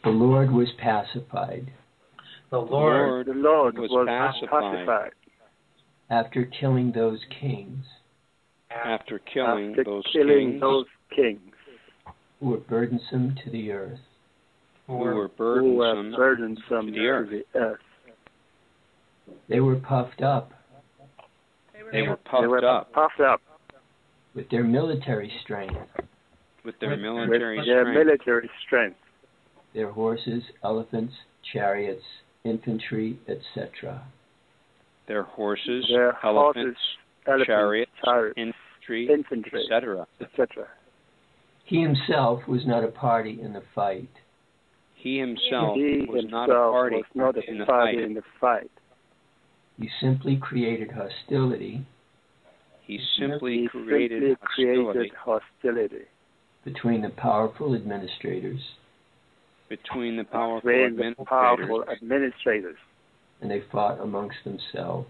The Lord was pacified. The Lord was pacified. After killing those kings. After killing those kings. Who were burdensome to the earth. Who were burdensome to the earth. They were puffed up. They were puffed up. With their military strength. With their military strength. Their horses, elephants, chariots, infantry, etc. Their horses, elephants, chariots, infantry, etc. He himself was not a party in the fight. He himself was not a party in the fight. He simply created hostility. He simply created hostility between the powerful administrators. Between the powerful administrators. And they fought amongst themselves.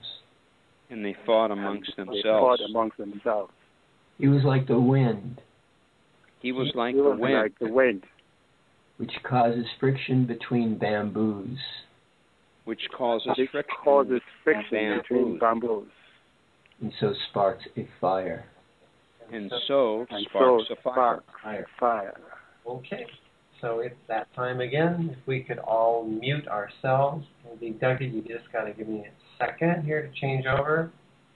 He was like the wind. He was like the wind. Which causes friction between bamboos. Which causes friction between bamboos. And so sparks a fire. Fire. Okay, so it's that time again. If we could all mute ourselves. Maybe, Dougie, you just got to give me a second here to change over.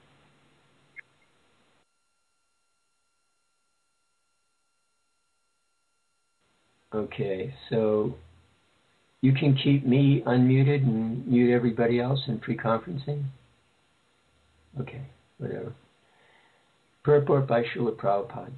Okay, so you can keep me unmuted and mute everybody else in pre-conferencing? Okay, whatever. Purport by Srila Prabhupada.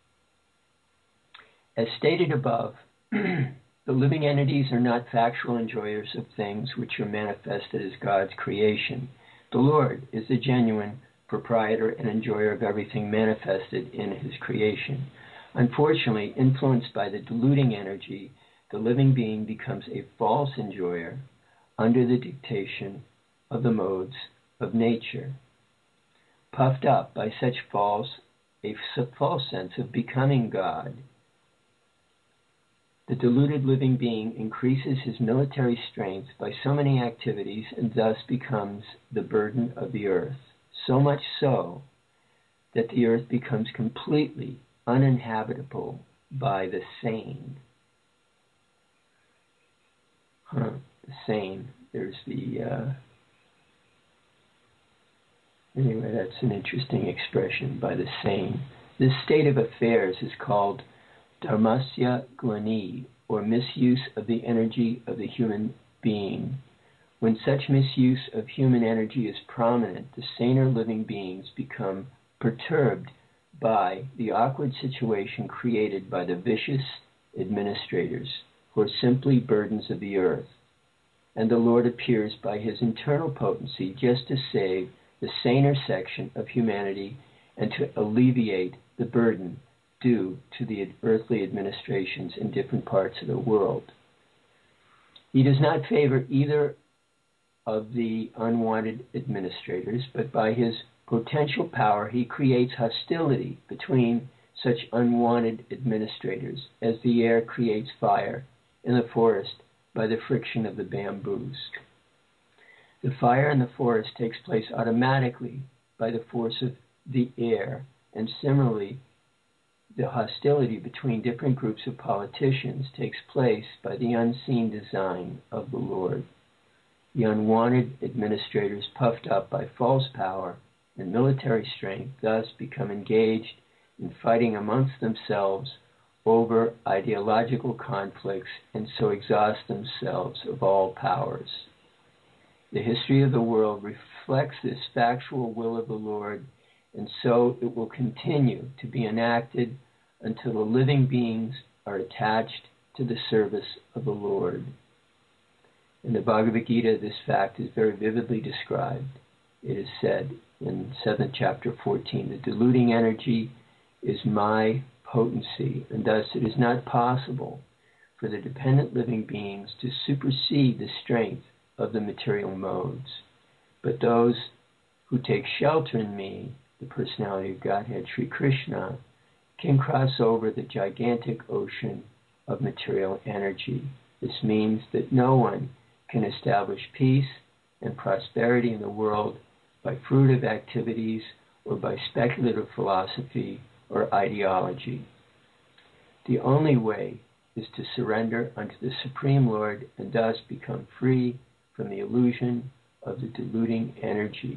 As stated above, the living entities are not factual enjoyers of things which are manifested as God's creation. The Lord is the genuine proprietor and enjoyer of everything manifested in His creation. Unfortunately, influenced by the deluding energy, the living being becomes a false enjoyer under the dictation of the modes of nature. Puffed up by such false sense of becoming God, the deluded living being increases his military strength by so many activities and thus becomes the burden of the earth. So much so that the earth becomes completely uninhabitable by the sane. The sane. There's the... Anyway, that's an interesting expression, by the sane. This state of affairs is called dharmasya glani, or misuse of the energy of the human being. When such misuse of human energy is prominent, the saner living beings become perturbed by the awkward situation created by the vicious administrators, who are simply burdens of the earth. And the Lord appears by His internal potency just to save the saner section of humanity and to alleviate the burden due to the earthly administrations in different parts of the world. He does not favor either of the unwanted administrators, but by His potential power, He creates hostility between such unwanted administrators, as the air creates fire in the forest by the friction of the bamboos. The fire in the forest takes place automatically by the force of the air, and similarly, the hostility between different groups of politicians takes place by the unseen design of the Lord. The unwanted administrators, puffed up by false power and military strength, thus become engaged in fighting amongst themselves over ideological conflicts and so exhaust themselves of all powers. The history of the world reflects this factual will of the Lord, and so it will continue to be enacted until the living beings are attached to the service of the Lord. In the Bhagavad Gita, this fact is very vividly described. It is said in 7th chapter 14, the deluding energy is my potency, and thus it is not possible for the dependent living beings to supersede the strength of the material modes. But those who take shelter in me, the personality of Godhead, Sri Krishna, can cross over the gigantic ocean of material energy. This means that no one can establish peace and prosperity in the world by fruitive activities or by speculative philosophy or ideology. The only way is to surrender unto the Supreme Lord and thus become free from the illusion of the deluding energy.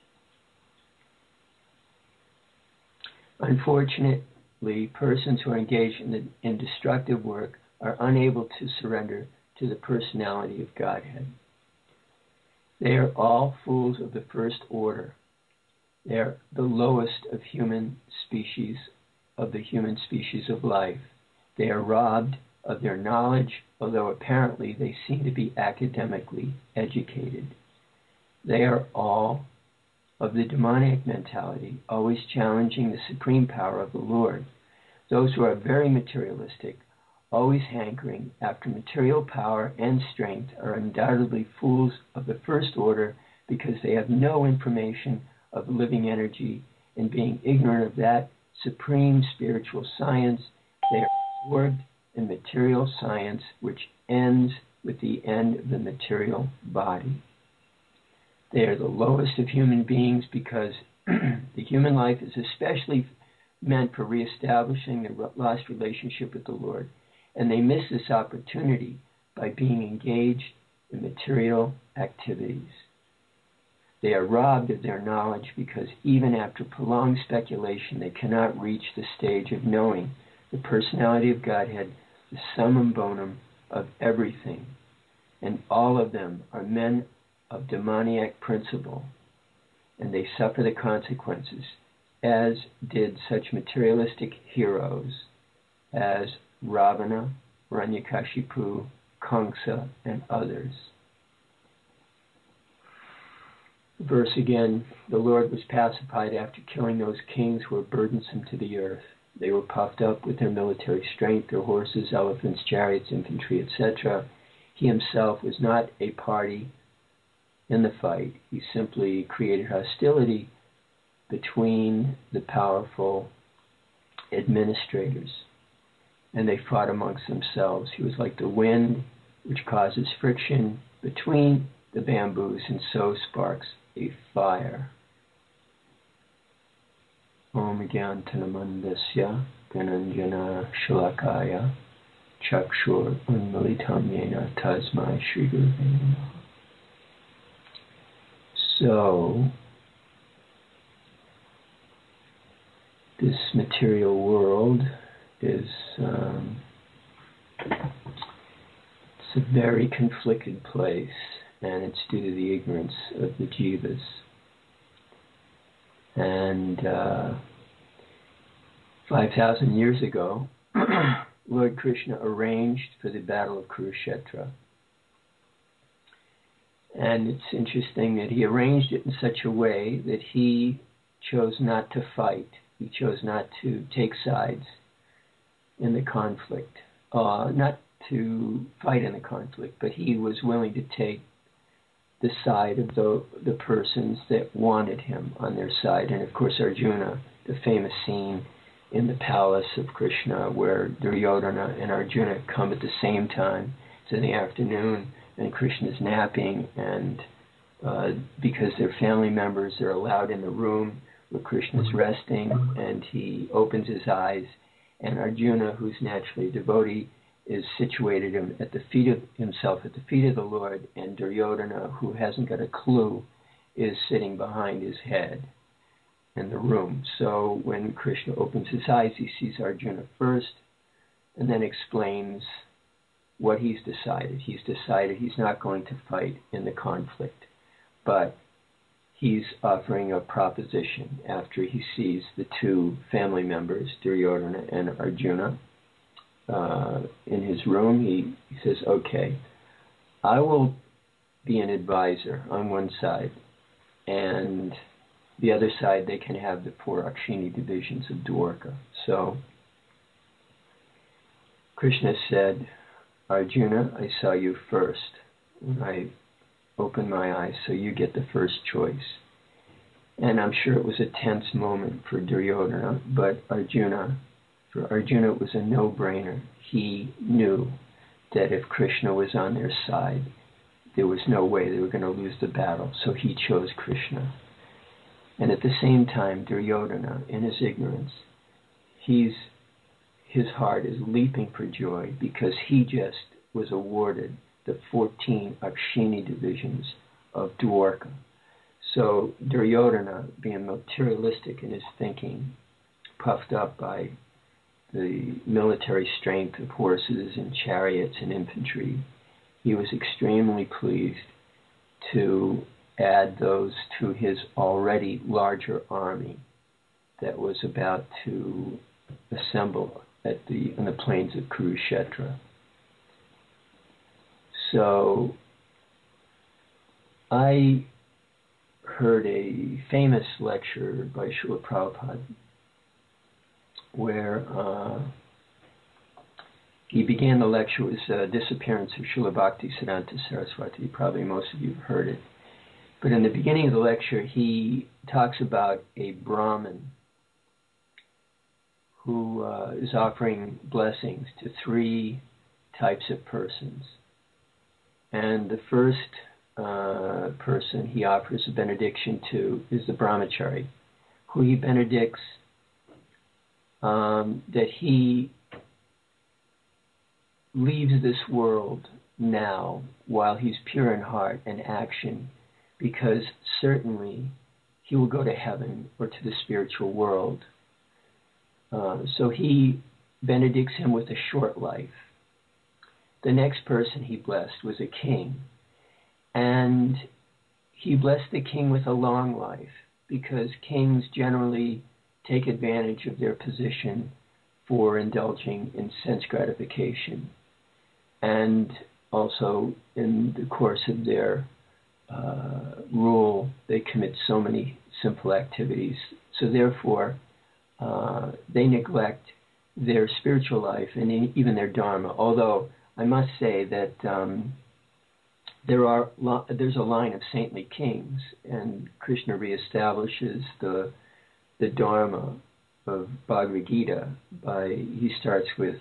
Unfortunately, persons who are engaged in destructive work are unable to surrender to the personality of Godhead. They are all fools of the first order. They are the lowest of human species, of the human species of life. They are robbed of their knowledge, although apparently they seem to be academically educated. They are all of the demoniac mentality, always challenging the supreme power of the Lord. Those who are very materialistic, always hankering after material power and strength, are undoubtedly fools of the first order because they have no information of living energy, and being ignorant of that supreme spiritual science, they are absorbed in material science, which ends with the end of the material body. They are the lowest of human beings because the human life is especially meant for reestablishing the lost relationship with the Lord, and they miss this opportunity by being engaged in material activities. They are robbed of their knowledge because even after prolonged speculation, they cannot reach the stage of knowing the personality of Godhead, the summum bonum of everything. And all of them are men of demoniac principle, and they suffer the consequences, as did such materialistic heroes as Ravana, Hiranyakashipu, Kamsa, and others. Verse again, the Lord was pacified after killing those kings who were burdensome to the earth. They were puffed up with their military strength, their horses, elephants, chariots, infantry, etc. He himself was not a party in the fight. He simply created hostility between the powerful administrators, and they fought amongst themselves. He was like the wind which causes friction between the bamboos and so sparks a fire. Om Gyantanamandasya Gananjana Shalakaya Chakshur Unmilitam Yena Tasmai Shri Gurave Namaha. So, this material world is it's a very conflicted place, and it's due to the ignorance of the jivas. And 5,000 years ago, Lord Krishna arranged for the Battle of Kurukshetra. And it's interesting that he arranged it in such a way that he chose not to fight. He chose not to take sides in the conflict. Not to fight in the conflict, but he was willing to take the side of the persons that wanted him on their side. And of course Arjuna, the famous scene in the palace of Krishna where Duryodhana and Arjuna come at the same time. It's in the afternoon and Krishna's napping, and because they're family members, they're allowed in the room where Krishna's resting, and he opens his eyes, and Arjuna, who's naturally a devotee, is situated at the feet of the Lord, and Duryodhana, who hasn't got a clue, is sitting behind his head in the room. So when Krishna opens his eyes, he sees Arjuna first, and then explains what he's decided. He's decided he's not going to fight in the conflict, but he's offering a proposition after he sees the two family members, Duryodhana and Arjuna, in his room. He says, okay, I will be an advisor on one side, and the other side they can have the 4 Akshini divisions of Dwarka. So Krishna said, Arjuna, I saw you first when I opened my eyes, so you get the first choice. And I'm sure it was a tense moment for Duryodhana, but for Arjuna it was a no-brainer. He knew that if Krishna was on their side, there was no way they were going to lose the battle. So he chose Krishna. And at the same time, Duryodhana, in his ignorance, his heart is leaping for joy because he just was awarded the 14 Akshini divisions of Dwarka. So Duryodhana, being materialistic in his thinking, puffed up by the military strength of horses and chariots and infantry, he was extremely pleased to add those to his already larger army that was about to assemble in the plains of Kurukshetra. So I heard a famous lecture by Srila Prabhupada where he began the lecture with disappearance of Srila Bhaktisiddhanta Saraswati. Probably most of you have heard it. But in the beginning of the lecture, he talks about a Brahmin who is offering blessings to 3 types of persons. And the first person he offers a benediction to is the brahmachari, who he benedicts that he leaves this world now while he's pure in heart and action, because certainly he will go to heaven or to the spiritual world. So he benedicts him with a short life. The next person he blessed was a king, and he blessed the king with a long life, because kings generally take advantage of their position for indulging in sense gratification. And also, in the course of their rule, they commit so many simple activities. So therefore, they neglect their spiritual life and even their dharma. Although I must say that there's a line of saintly kings, and Krishna reestablishes the dharma of Bhagavad Gita he starts with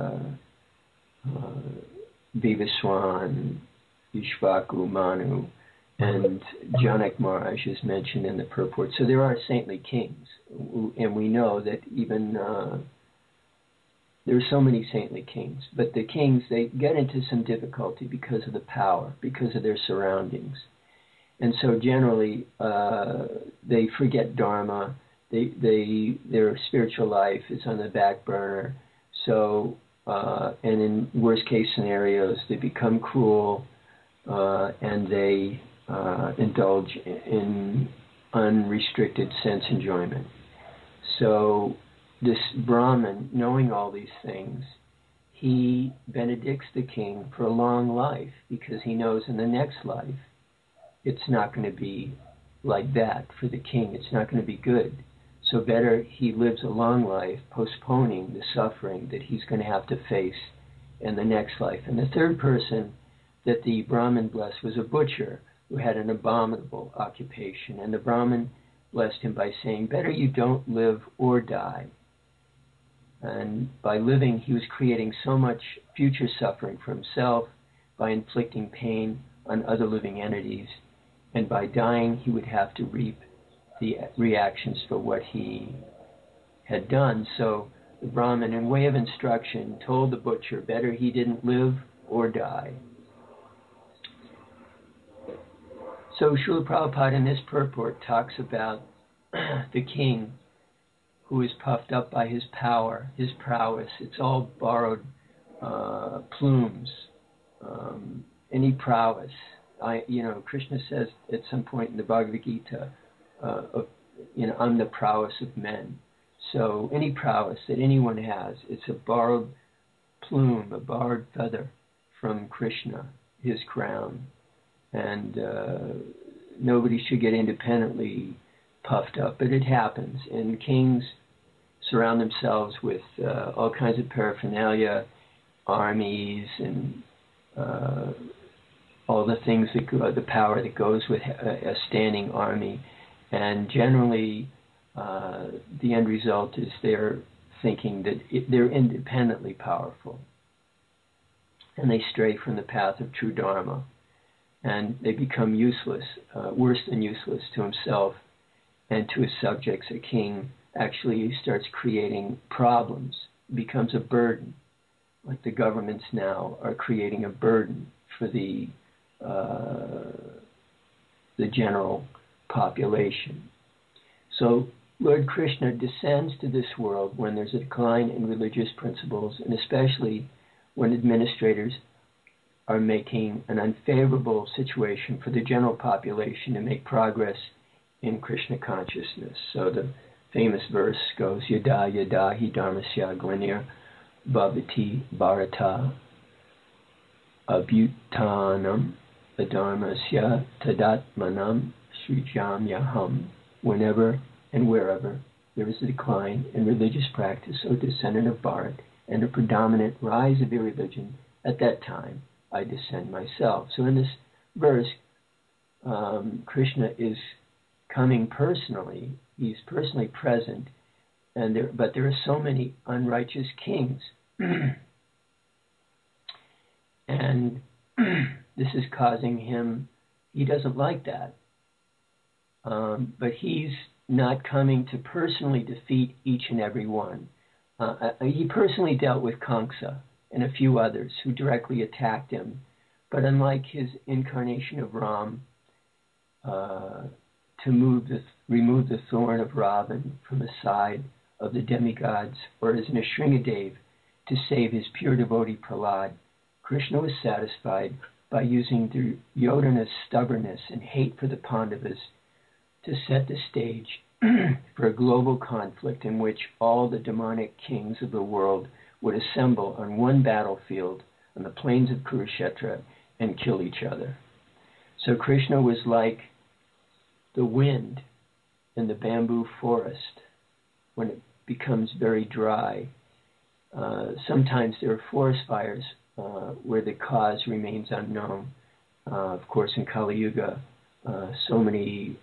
Vivaswan, Ishvaku, Manu, and Janak Maharaj is mentioned in the purport. So there are saintly kings, and we know that even there are so many saintly kings. But the kings, they get into some difficulty because of the power, because of their surroundings. And so generally they forget dharma. Their spiritual life is on the back burner. So, and in worst case scenarios, they become cruel and they indulge in unrestricted sense enjoyment. So this Brahmin, knowing all these things, he benedicts the king for a long life, because he knows in the next life it's not going to be like that for the king. It's not going to be good. So better he lives a long life, postponing the suffering that he's going to have to face in the next life. And the third person that the Brahmin blessed was a butcher who had an abominable occupation. And the Brahmin blessed him by saying, better you don't live or die. And by living, he was creating so much future suffering for himself by inflicting pain on other living entities. And by dying, he would have to reap the reactions for what he had done. So the Brahmin, in way of instruction, told the butcher better he didn't live or die. So Srila Prabhupada in this purport talks about the king who is puffed up by his power, his prowess. It's all borrowed plumes. Any prowess. Krishna says at some point in the Bhagavad Gita, I'm the prowess of men. So any prowess that anyone has, it's a borrowed plume, a borrowed feather from Krishna, his crown. And nobody should get independently puffed up, but it happens. And kings surround themselves with all kinds of paraphernalia, armies, and all the things the power that goes with a standing army. And generally, the end result is they're thinking that they're independently powerful. and they stray from the path of true Dharma, and they become useless, worse than useless to himself and to his subjects. A king actually starts creating problems, becomes a burden, like the governments now are creating a burden for the general population. So Lord Krishna descends to this world when there's a decline in religious principles, and especially when administrators are making an unfavorable situation for the general population to make progress in Krishna consciousness. So the famous verse goes, Yada yada hi dharmasya glanir bhavati bharata abhutanam adharmasya tadatmanam srijam yaham. Whenever and wherever there is a decline in religious practice, O descendant of Bharat, and a predominant rise of irreligion, at that time I descend myself. So in this verse, Krishna is coming personally. He's personally present, but there are so many unrighteous kings. And this is causing him, he doesn't like that. But he's not coming to personally defeat each and every one. He personally dealt with Kamsa and a few others who directly attacked him. But unlike his incarnation of Ram, to remove the thorn of Ravan from the side of the demigods, or as Nrsingadev, to save his pure devotee Prahlad, Krishna was satisfied by using Duryodhana's stubbornness and hate for the Pandavas to set the stage for a global conflict in which all the demonic kings of the world would assemble on one battlefield on the plains of Kurukshetra and kill each other. So Krishna was like the wind in the bamboo forest when it becomes very dry. Sometimes there are forest fires where the cause remains unknown. Of course, in Kali Yuga, so many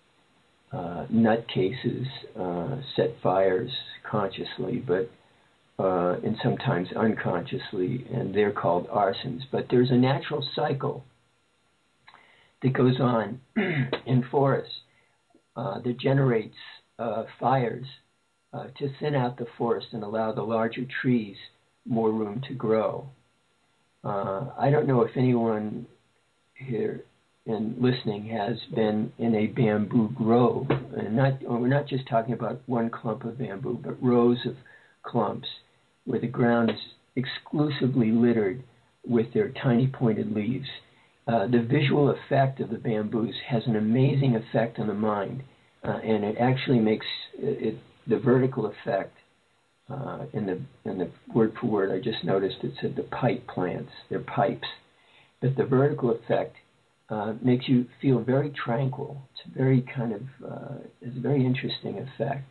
nutcases set fires consciously, but and sometimes unconsciously, and they're called arsons. But there's a natural cycle that goes on in forests that generates fires to thin out the forest and allow the larger trees more room to grow. I don't know if anyone here and listening has been in a bamboo grove, and we're not just talking about one clump of bamboo, but rows of clumps where the ground is exclusively littered with their tiny pointed leaves. The visual effect of the bamboos has an amazing effect on the mind, and it actually makes the vertical effect. In the word for word, I just noticed it said the pipe plants. They're pipes, but the vertical effect makes you feel very tranquil. It's very it's a very interesting effect.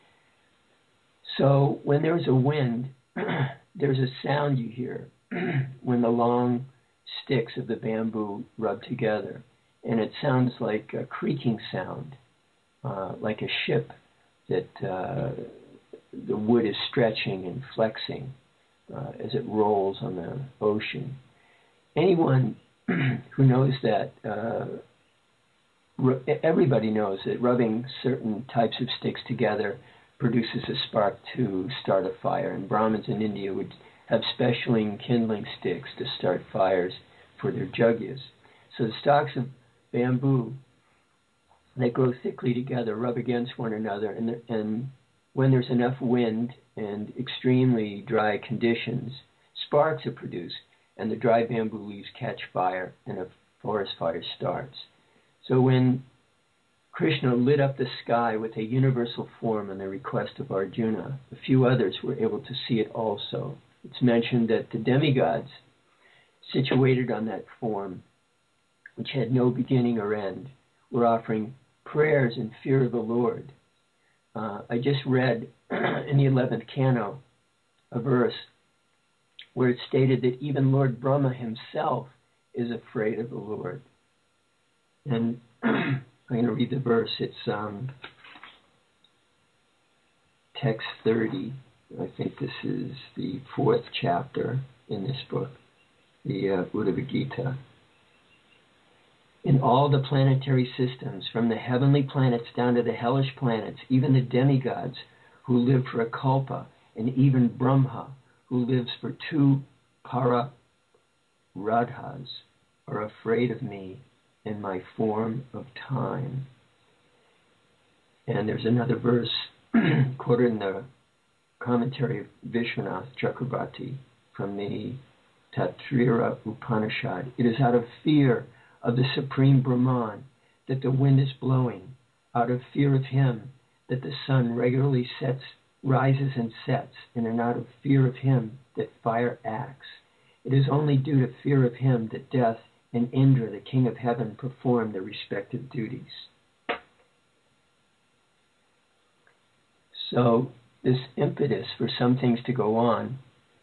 So when there's a wind, there's a sound you hear when the long sticks of the bamboo rub together, and it sounds like a creaking sound, like a ship that the wood is stretching and flexing as it rolls on the ocean. Anyone who knows that, everybody knows that rubbing certain types of sticks together produces a spark to start a fire. And Brahmins in India would have special kindling sticks to start fires for their yajnas. So the stalks of bamboo that grow thickly together rub against one another, and when there's enough wind and extremely dry conditions, sparks are produced, and the dry bamboo leaves catch fire, and a forest fire starts. So when Krishna lit up the sky with a universal form on the request of Arjuna, a few others were able to see it also. It's mentioned that the demigods situated on that form, which had no beginning or end, were offering prayers in fear of the Lord. I just read in the 11th canto a verse where it stated that even Lord Brahma himself is afraid of the Lord. And I'm going to read the verse. It's text 30. I think this is the 4th chapter in this book. the Uddhava Gita. In all the planetary systems, from the heavenly planets down to the hellish planets, even the demigods who live for a kalpa, and even Brahma, who lives for 2 para radhas, are afraid of me in my form of time. And there's another verse quoted in the commentary of Vishwanath Chakrabarti from the Taittiriya Upanishad. It is out of fear of the Supreme Brahman that the wind is blowing, out of fear of him that the sun regularly rises and sets, and out of fear of him that fire acts. It is only due to fear of him that death and Indra, the king of heaven, perform their respective duties. So this impetus for some things to go on,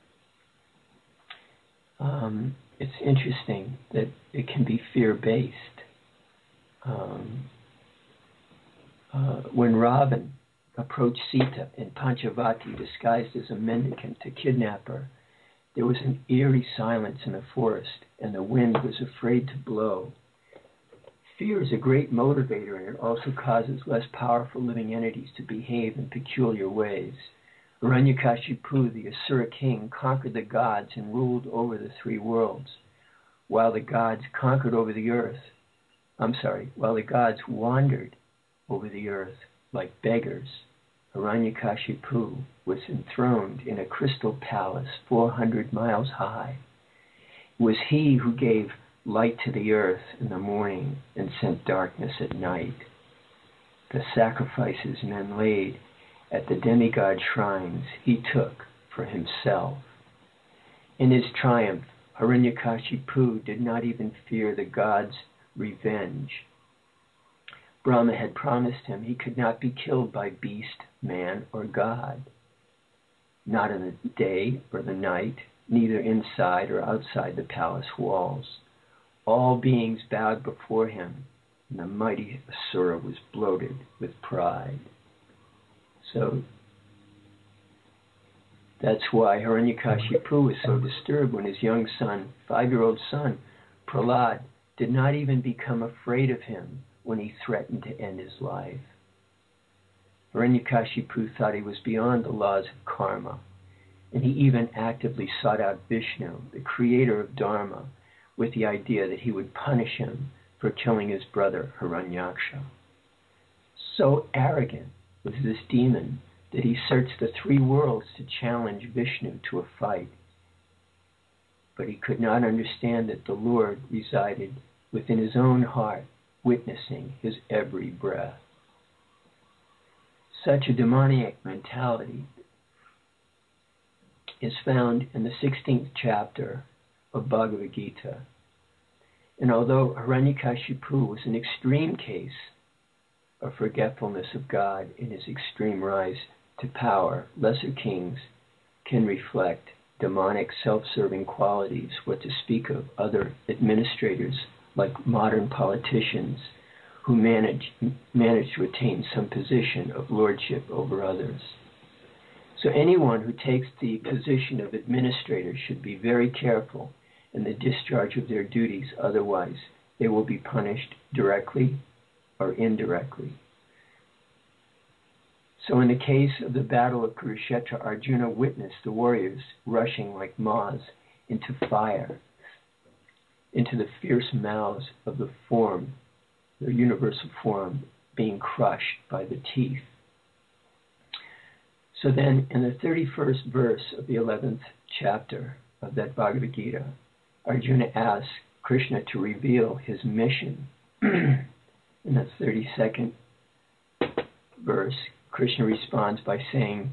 it's interesting that it can be fear-based. When Ravan approached Sita in Panchavati disguised as a mendicant to kidnap her, there was an eerie silence in the forest, and the wind was afraid to blow. Fear is a great motivator, and it also causes less powerful living entities to behave in peculiar ways. Hiranyakashipu, the Asura king, conquered the gods and ruled over the 3 worlds, while the gods wandered over the earth like beggars. Hiranyakashipu was enthroned in a crystal palace 400 miles high. It was he who gave light to the earth in the morning and sent darkness at night. The sacrifices men laid at the demigod shrines he took for himself. In his triumph, Hiranyakashipu did not even fear the gods' revenge. Brahma had promised him he could not be killed by beast, man, or god. Not in the day or the night, neither inside or outside the palace walls. All beings bowed before him, and the mighty Asura was bloated with pride. So that's why Hiranyakashipu was so disturbed when his young son, 5-year-old son, Prahlad, did not even become afraid of him when he threatened to end his life. Hiranyakashipu thought he was beyond the laws of karma, and he even actively sought out Vishnu, the creator of Dharma, with the idea that he would punish him for killing his brother Hiranyaksha. So arrogant was this demon that he searched the 3 worlds to challenge Vishnu to a fight. But he could not understand that the Lord resided within his own heart, witnessing his every breath. Such a demoniac mentality is found in the 16th chapter of Bhagavad Gita. And although Hiranyakashipu was an extreme case of forgetfulness of God in his extreme rise to power, lesser kings can reflect demonic self-serving qualities, what to speak of other administrators like modern politicians who manage to attain some position of lordship over others. So anyone who takes the position of administrator should be very careful in the discharge of their duties, otherwise they will be punished directly or indirectly. So in the case of the Battle of Kurukshetra, Arjuna witnessed the warriors rushing like moths into fire, into the fierce mouths of the form, their universal form, being crushed by the teeth. So then, in the 31st verse of the 11th chapter of that Bhagavad Gita, Arjuna asks Krishna to reveal his mission. In the 32nd verse, Krishna responds by saying,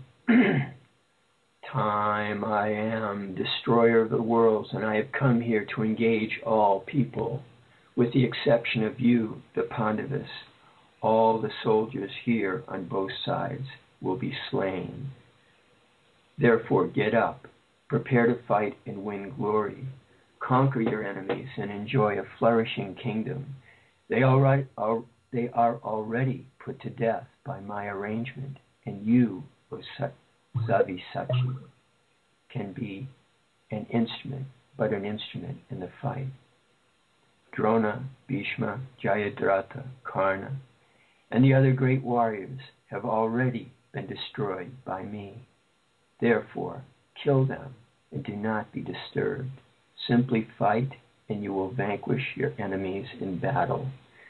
Time I am, destroyer of the worlds, and I have come here to engage all people, with the exception of you, the Pandavas. All the soldiers here on both sides will be slain. Therefore get up, prepare to fight and win glory. Conquer your enemies and enjoy a flourishing kingdom. They are already put to death by my arrangement, and you, O Savisachi, can be an instrument but an instrument in the fight. Drona, Bhishma, Jayadratha, Karna, and the other great warriors have already been destroyed by me. Therefore, kill them and do not be disturbed. Simply fight and you will vanquish your enemies in battle.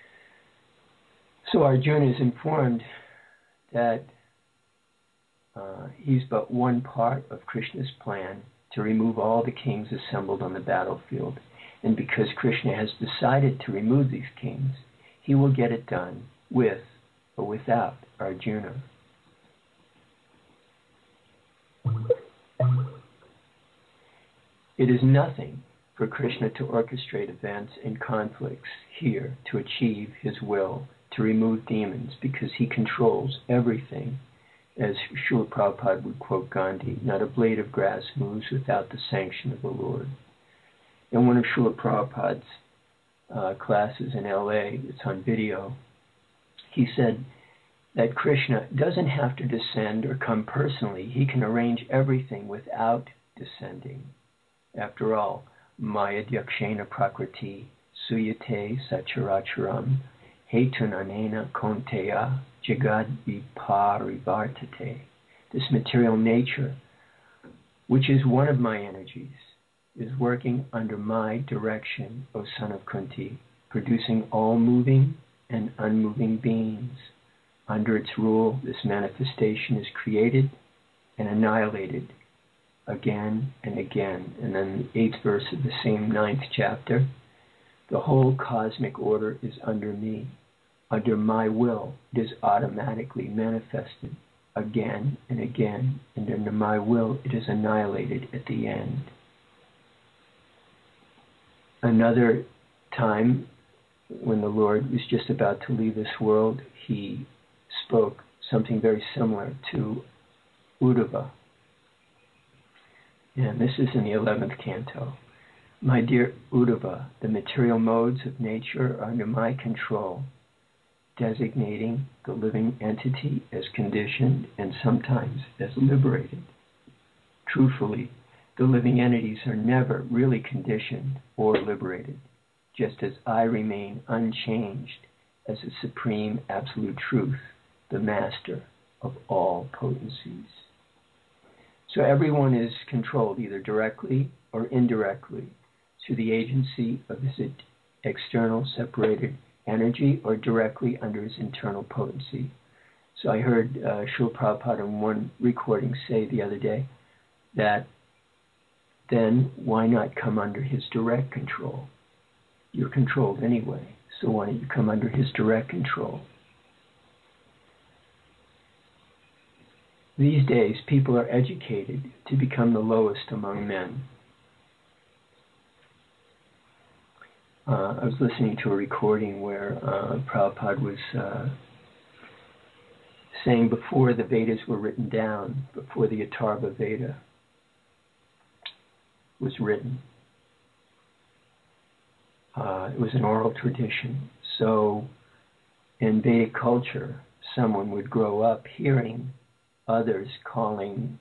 So Arjuna is informed that he's but one part of Krishna's plan to remove all the kings assembled on the battlefield. And because Krishna has decided to remove these kings, he will get it done with or without Arjuna. It is nothing for Krishna to orchestrate events and conflicts here to achieve his will to remove demons, because he controls everything. As Srila Prabhupada would quote Gandhi, not a blade of grass moves without the sanction of the Lord. In one of Srila Prabhupada's classes in LA, it's on video, he said that Krishna doesn't have to descend or come personally. He can arrange everything without descending. After all, Maya Dyakshena Prakriti Suyate Sacharacharam Hetun Anena Konteya Jagad Viparivartate. This material nature, which is one of my energies, is working under my direction, O son of Kunti, producing all moving and unmoving beings. Under its rule, this manifestation is created and annihilated again and again. And then the 8th verse of the same 9th chapter, the whole cosmic order is under me. Under my will, it is automatically manifested again and again, and under my will, it is annihilated at the end. Another time, when the Lord was just about to leave this world, he spoke something very similar to Uddhava. And this is in the 11th canto. My dear Uddhava, the material modes of nature are under my control, designating the living entity as conditioned and sometimes as liberated. Truthfully, the living entities are never really conditioned or liberated, just as I remain unchanged as the supreme absolute truth, the master of all potencies. So everyone is controlled either directly or indirectly through the agency of his external separated energy or directly under his internal potency. So I heard Srila Prabhupada in one recording say the other day that then why not come under his direct control? You're controlled anyway, so why don't you come under his direct control? These days, people are educated to become the lowest among men. I was listening to a recording where Prabhupada was saying before the Vedas were written down, before the Atharva Veda was written, it was an oral tradition. So in Vedic culture, someone would grow up hearing others calling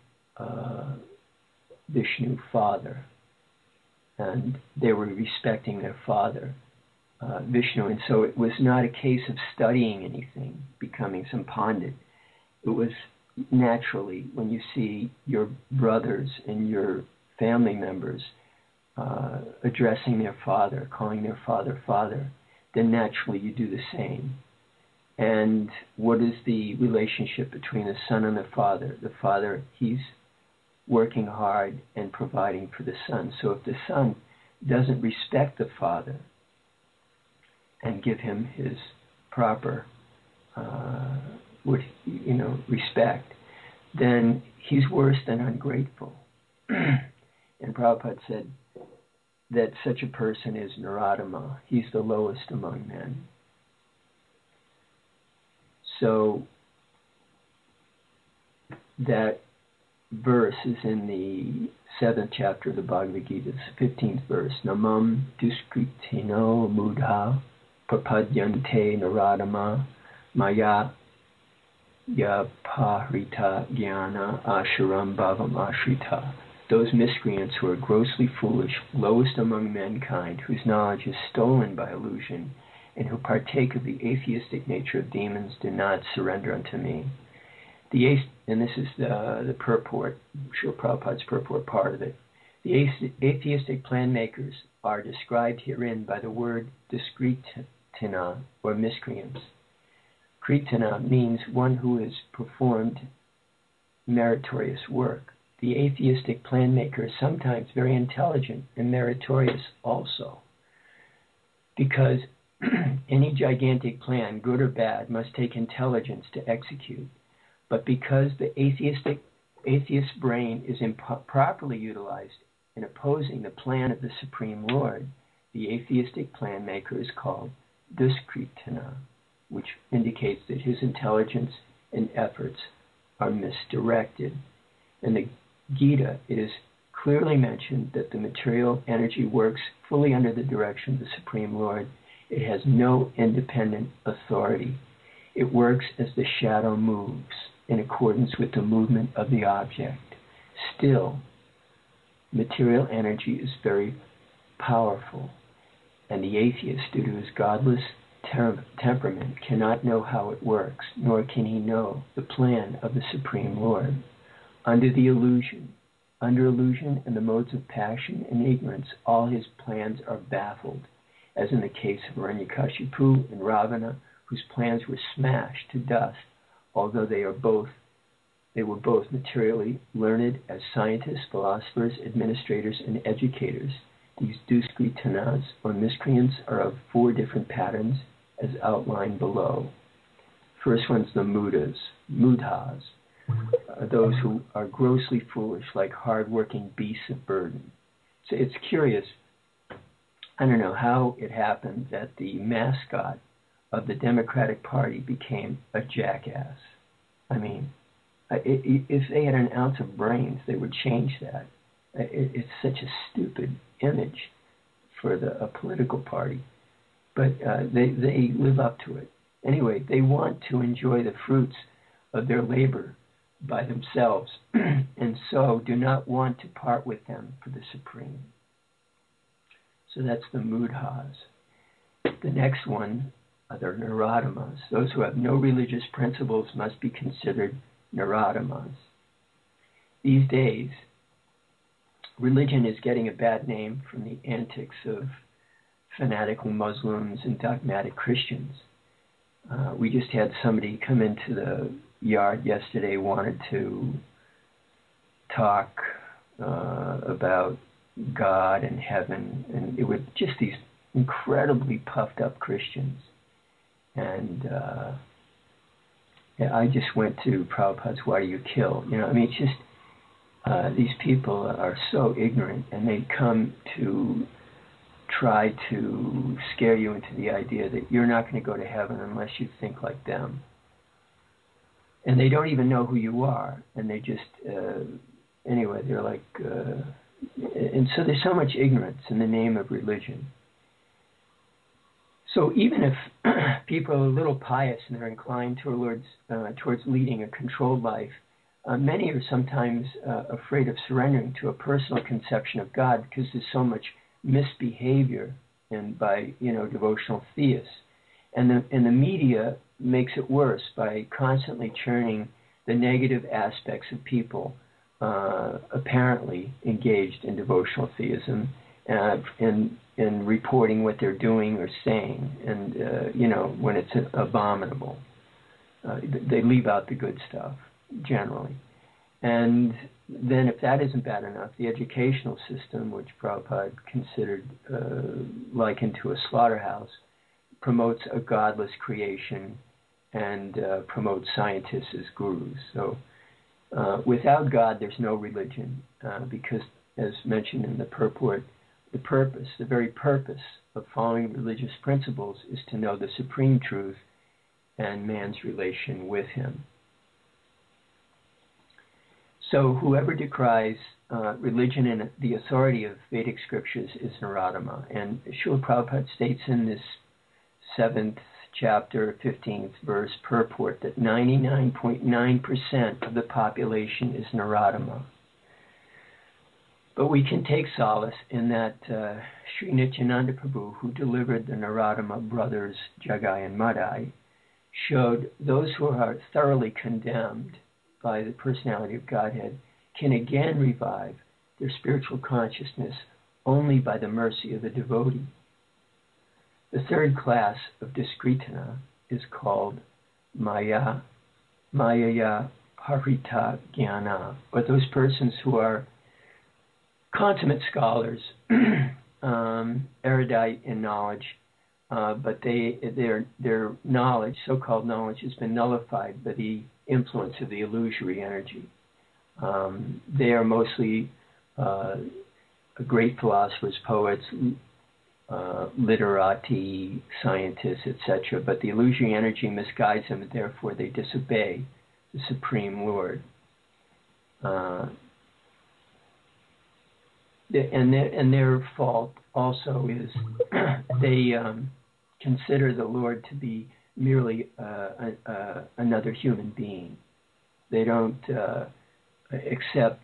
Vishnu Father, and they were respecting their father, Vishnu. And so it was not a case of studying anything, becoming some pandit. It was naturally, when you see your brothers and your family members addressing their father, calling their father Father, then naturally you do the same. And what is the relationship between the son and the father? The father, he's working hard and providing for the son. So if the son doesn't respect the father and give him his proper respect, then he's worse than ungrateful. And Prabhupada said that such a person is Naradama. He's the lowest among men. So that verse is in the 7th chapter of the Bhagavad Gita, the 15th verse. Namam duskritino mudha prapadyante naradama maya yaparita jnana asharam bhavam ashrita. those miscreants who are grossly foolish, lowest among mankind, whose knowledge is stolen by illusion, and who partake of the atheistic nature of demons, do not surrender unto me. And this is the purport, Srila Prabhupada's purport part of it. The atheistic plan makers are described herein by the word diskritina, or miscreants. Kritina means one who has performed meritorious work. The atheistic plan maker is sometimes very intelligent and meritorious also, because any gigantic plan, good or bad, must take intelligence to execute. But because the atheist brain is improperly utilized in opposing the plan of the Supreme Lord, the atheistic plan maker is called Duskritina, which indicates that his intelligence and efforts are misdirected. In the Gita, it is clearly mentioned that the material energy works fully under the direction of the Supreme Lord. It has no independent authority. It works as the shadow moves in accordance with the movement of the object. Still, material energy is very powerful, and the atheist, due to his godless temperament, cannot know how it works, nor can he know the plan of the Supreme Lord. Under illusion and the modes of passion and ignorance, all his plans are baffled, as in the case of Hiranyakashipu and Ravana, whose plans were smashed to dust, although they were both materially learned as scientists, philosophers, administrators, and educators. These Duskritanas, or miscreants, are of 4 different patterns, as outlined below. First one's the mudhas, those who are grossly foolish, like hard-working beasts of burden. So it's curious, I don't know how it happened that the mascot of the Democratic Party became a jackass. I mean, if they had an ounce of brains, they would change that. It's such a stupid image for a political party, but they live up to it. Anyway, they want to enjoy the fruits of their labor by themselves, and so do not want to part with them for the Supreme. So that's the mudhas. The next one are the naradamas. Those who have no religious principles must be considered naradamas. These days, religion is getting a bad name from the antics of fanatical Muslims and dogmatic Christians. We just had somebody come into the yard yesterday, wanted to talk about God and heaven, and it was just these incredibly puffed up Christians. And I just went to Prabhupada's Why Do You Kill? It's just these people are so ignorant, and they come to try to scare you into the idea that you're not going to go to heaven unless you think like them. And they don't even know who you are, and they just, anyway, they're like, and so there's so much ignorance in the name of religion. So even if people are a little pious and they're inclined towards leading a controlled life, many are sometimes afraid of surrendering to a personal conception of God because there's so much misbehavior by devotional theists, and the media makes it worse by constantly churning the negative aspects of people apparently engaged in devotional theism, and reporting what they're doing or saying, and when it's abominable, they leave out the good stuff generally. And then if that isn't bad enough, the educational system, which Prabhupada considered likened to a slaughterhouse, promotes a godless creation and promotes scientists as gurus. So without God, there's no religion, because, as mentioned in the purport, the very purpose of following religious principles is to know the supreme truth and man's relation with him. So whoever decries religion and the authority of Vedic scriptures is Naradama. And Srila Prabhupada states in this 7th chapter, 15th verse purport that 99.9% of the population is Naradama. But we can take solace in that Sri Nityananda Prabhu, who delivered the Narottama brothers Jagai and Madai, showed those who are thoroughly condemned by the personality of Godhead can again revive their spiritual consciousness only by the mercy of the devotee. The third class of Diskritana is called Mayaya Parita Jnana, or those persons who are consummate scholars, erudite in knowledge, but their knowledge, so-called knowledge, has been nullified by the influence of the illusory energy. They are mostly great philosophers, poets, literati, scientists, etc. But the illusory energy misguides them, and therefore they disobey the Supreme Lord. And their fault also is they consider the Lord to be merely another human being. They don't accept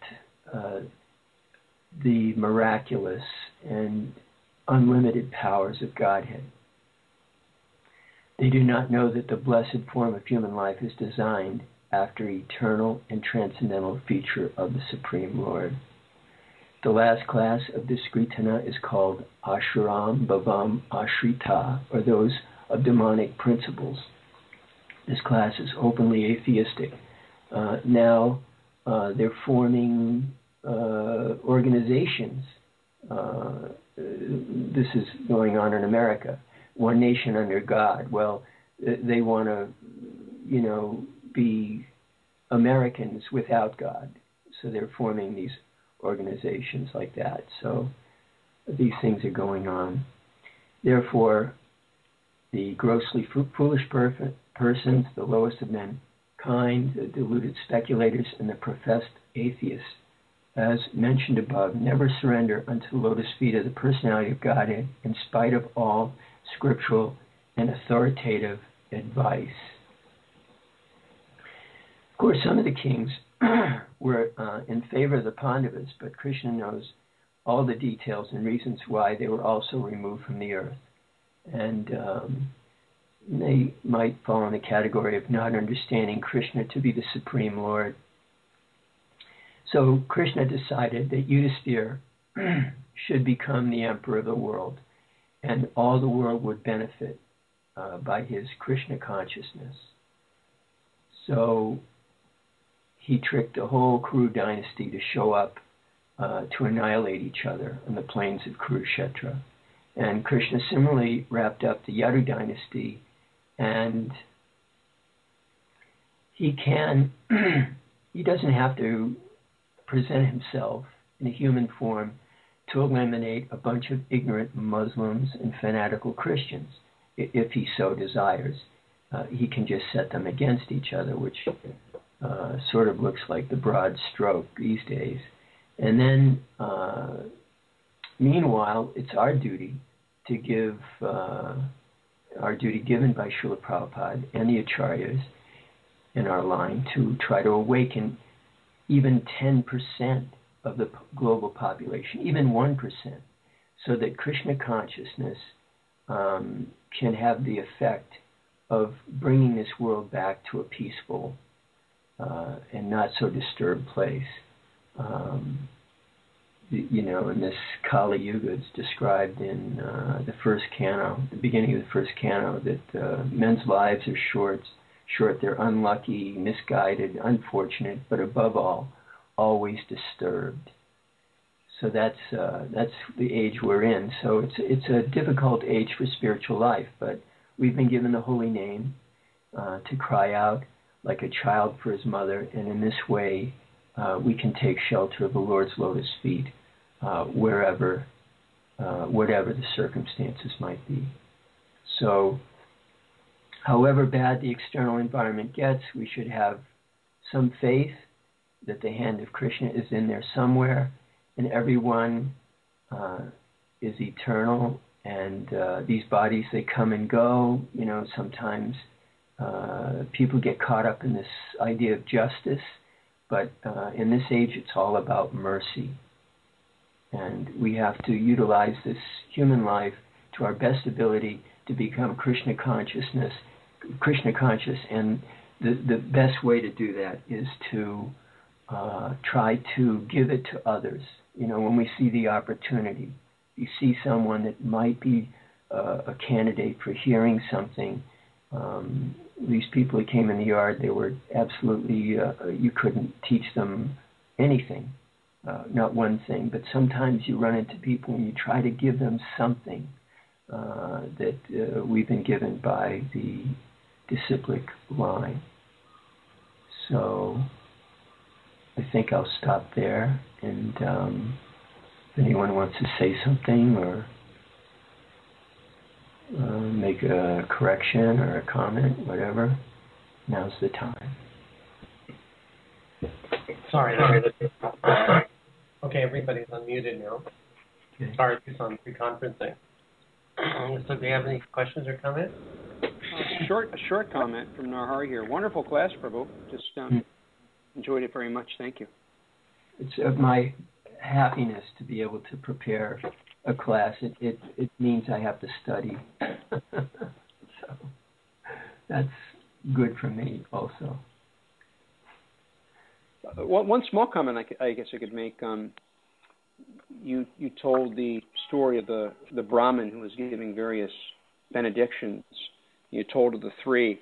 the miraculous and unlimited powers of Godhead. They do not know that the blessed form of human life is designed after eternal and transcendental feature of the Supreme Lord. The last class of Diskritana is called Ashuram Bhavam Ashrita, or those of demonic principles. This class is openly atheistic. Now they're forming organizations. This is going on in America. One nation under God. Well, they want to, be Americans without God. So they're forming these organizations like that. So these things are going on. Therefore, the grossly foolish persons, the lowest of mankind, the deluded speculators, and the professed atheists, as mentioned above, never surrender unto the lotus feet of the personality of Godhead in spite of all scriptural and authoritative advice. Of course, some of the kings were in favor of the Pandavas, but Krishna knows all the details and reasons why they were also removed from the earth. And they might fall in the category of not understanding Krishna to be the Supreme Lord. So Krishna decided that Yudhisthira should become the emperor of the world, and all the world would benefit by his Krishna consciousness. So he tricked the whole Kuru dynasty to show up to annihilate each other on the plains of Kurukshetra. And Krishna similarly wrapped up the Yadu dynasty, and he doesn't have to present himself in a human form to eliminate a bunch of ignorant Muslims and fanatical Christians, if he so desires. He can just set them against each other, which sort of looks like the broad stroke these days. And then, meanwhile, it's our duty to give, our duty given by Srila Prabhupada and the Acharyas in our line to try to awaken even 10% of the global population, even 1%, so that Krishna consciousness can have the effect of bringing this world back to a peaceful and not so disturbed place. In this Kali Yuga, it's described in the first canto, the beginning of the first canto, that men's lives are short, they're unlucky, misguided, unfortunate, but above all, always disturbed. So that's the age we're in. So it's a difficult age for spiritual life, but we've been given the holy name to cry out like a child for his mother, and in this way we can take shelter of the Lord's lotus feet wherever, whatever the circumstances might be. So, however bad the external environment gets, we should have some faith that the hand of Krishna is in there somewhere, and everyone is eternal, and these bodies, they come and go. Sometimes people get caught up in this idea of justice, but in this age it's all about mercy. And we have to utilize this human life to our best ability to become Krishna conscious. And the best way to do that is to try to give it to others. When we see the opportunity, you see someone that might be a candidate for hearing something. These people who came in the yard, they were absolutely, you couldn't teach them anything, not one thing. But sometimes you run into people and you try to give them something that we've been given by the disciplic line. So I think I'll stop there, and if anyone wants to say something or make a correction or a comment, whatever, now's the time. Sorry. Okay, everybody's unmuted now. Okay. Sorry, it's on pre-conferencing. So do you have any questions or comments? A short comment from Narhari here. Wonderful class, Prabhu. Just enjoyed it very much. Thank you. It's my happiness to be able to prepare a class. It means I have to study. So that's good for me also. One small comment I guess I could make. You told the story of the Brahmin who was giving various benedictions. You told of the three.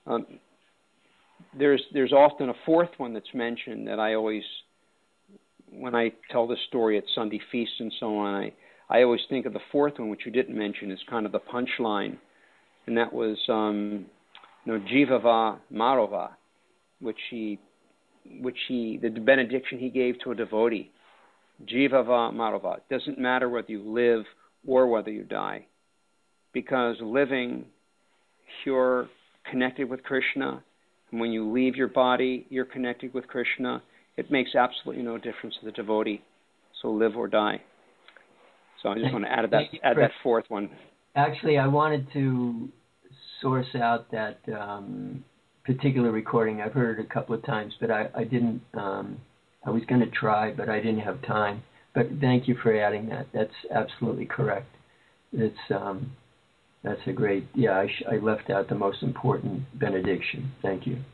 There's often a fourth one that's mentioned that I always, when I tell the story at Sunday feasts and so on, I always think of the fourth one, which you didn't mention, as kind of the punchline, and that was Jivava Marova, which the benediction he gave to a devotee. Jivava Marova. It doesn't matter whether you live or whether you die, because living, you're connected with Krishna, and when you leave your body, you're connected with Krishna. It makes absolutely no difference to the devotee. So live or die. So I just want to add that fourth one. Actually, I wanted to source out that particular recording. I've heard it a couple of times, but I didn't. I was going to try, but I didn't have time. But thank you for adding that. That's absolutely correct. It's that's a great. Yeah, I left out the most important benediction. Thank you.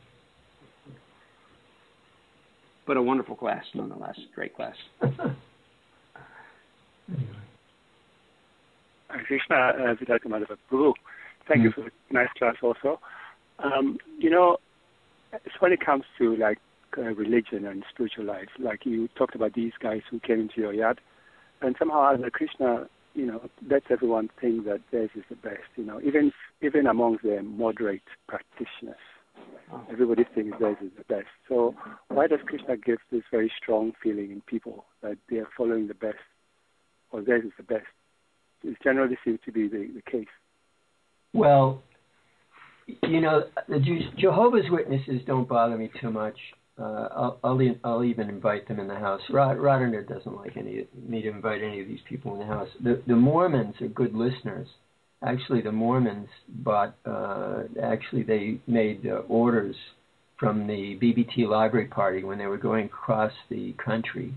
But a wonderful class, nonetheless. Great class. Anyway. Krishna, Vidaka Madhava Prabhu. Thank you for the nice class also. When it comes to religion and spiritual life, like you talked about these guys who came into your yard, and somehow as a Krishna, lets everyone think that theirs is the best, even amongst the moderate practitioners. Everybody thinks theirs is the best. So why does Krishna give this very strong feeling in people that they are following the best, or theirs is the best? It generally seems to be the case. Well, the Jehovah's Witnesses don't bother me too much. I'll even invite them in the house. Radhander doesn't like me to invite any of these people in the house. The Mormons are good listeners. Actually, the Mormons they made orders from the BBT Library Party when they were going across the country.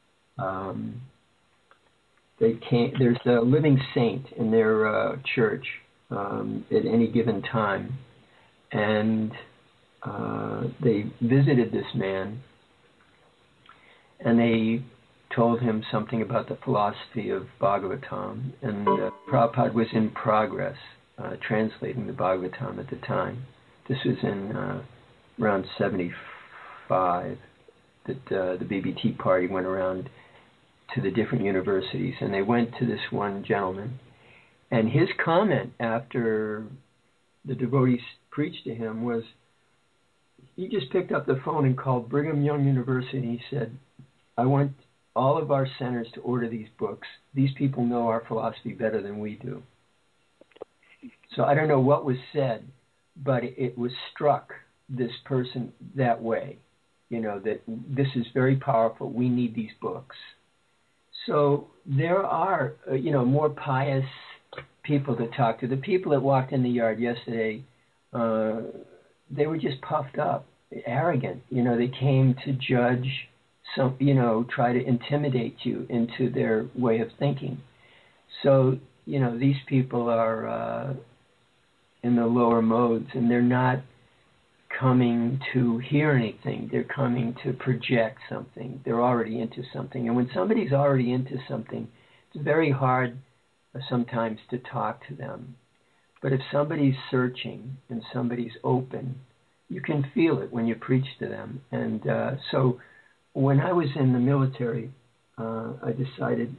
There's a living saint in their church at any given time, and they visited this man, and they told him something about the philosophy of Bhagavatam, and Prabhupada was in progress translating the Bhagavatam at the time. This was in around 75 that the BBT party went around to the different universities, and they went to this one gentleman, and his comment after the devotees preached to him was, he just picked up the phone and called Brigham Young University, and he said, I want all of our centers to order these books. These people know our philosophy better than we do. So I don't know what was said, but it was struck this person that way, that this is very powerful. We need these books. So there are, more pious people to talk to. The people that walked in the yard yesterday, they were just puffed up, arrogant. They came to judge try to intimidate you into their way of thinking. So, these people are in the lower modes, and they're not coming to hear anything. They're coming to project something. They're already into something. And when somebody's already into something, it's very hard sometimes to talk to them. But if somebody's searching and somebody's open, you can feel it when you preach to them. And so when I was in the military, I decided